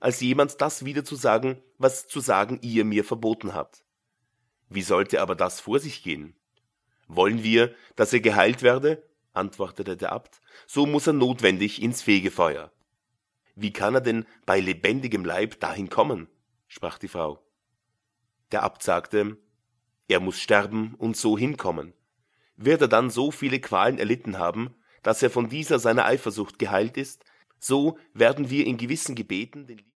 als jemand das wieder zu sagen, was zu sagen ihr mir verboten habt. Wie sollte aber das vor sich gehen? Wollen wir, dass er geheilt werde? Antwortete der Abt, so muss er notwendig ins Fegefeuer. Wie kann er denn bei lebendigem Leib dahin kommen? Sprach die Frau. Der Abt sagte, er muss sterben und so hinkommen. Wird er dann so viele Qualen erlitten haben, dass er von dieser seiner Eifersucht geheilt ist, so werden wir in gewissen Gebeten den